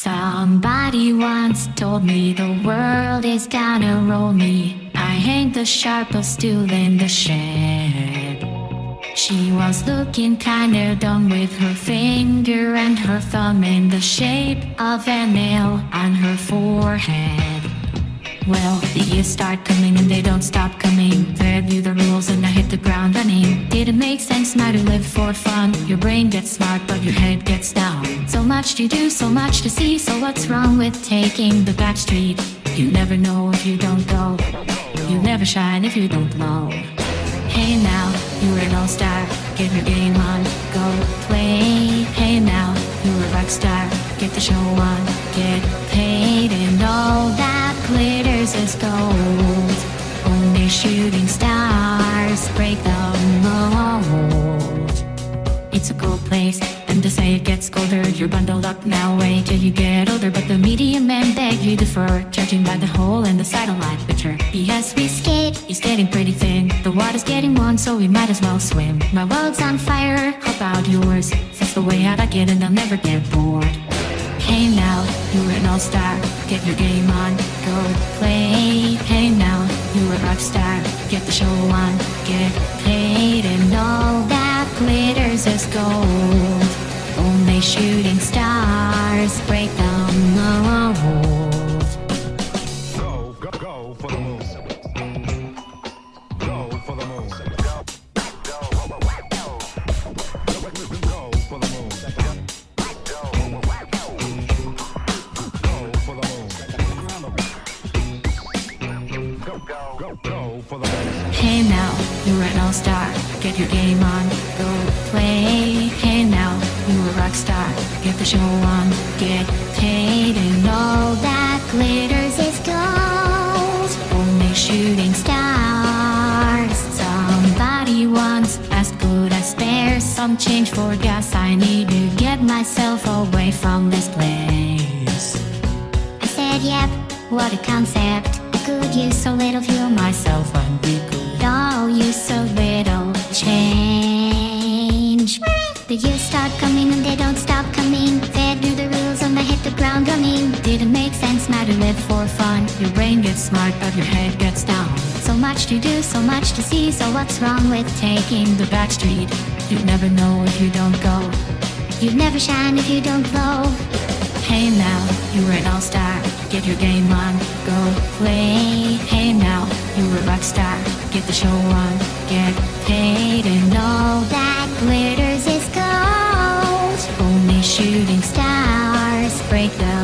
Somebody once told me the world is gonna roll me. I ain't the sharpest tool in the shed. She was looking kinda dumb with her finger and her thumb in the shape of an L on her forehead. Well, the years start coming and they don't stop coming. Fed you the rules and I hit the ground running. Didn't make sense now to live for fun. Your brain gets smart but your head gets down. So much to do, so much to see. So what's wrong with taking the back street? You never know if you don't go. You never shine if you don't glow. Hey now, you're an all-star. Get your game on, go play. Hey now, you're a rock star. Get the show on, get paid. And all that glitters is gold. Only shooting stars break the mold. It's a cold place, and to say it gets colder. You're bundled up now, wait till you get older. But the media men beg you defer, judging by the hole in the satellite picture. Yes, we skate, it's getting pretty thin. The water's getting warm, so we might as well swim. My world's on fire, how about yours? That's the way I like it and I'll never get bored. Hey now, you're an all-star. Get your game on, go play. Hey now, you're a rock star. Get the show on, get paid. And all that glitters is gold. Only shooting stars break the mold. Go, go, go for the moon. Go for the moon. Go for the moon. Go for the moon. Go for the moon. Hey now, you're an all-star. Get your game on, go play. Hey now, you're a rock star. Get the show on, get paid. And all that glitters is gold. Only shooting stars. Somebody once asked, could I spare some change for gas? I need to get myself away from this place. I said, yep, what a concept. I could use so little fuel myself and we could all use so little change. The years start coming and they don't stop coming. Fed do the rules and I hit the ground running. Didn't make sense now to live for fun. Your brain gets smart but your head gets down. So much to do, so much to see. So what's wrong with taking the back street? You'd never know if you don't go. You'd never shine if you don't glow. Hey now, you're an all-star. Get your game on, go play. Hey now, you're a rock star. Get the show on, get paid. And all that glitters is gold. Only shooting stars break the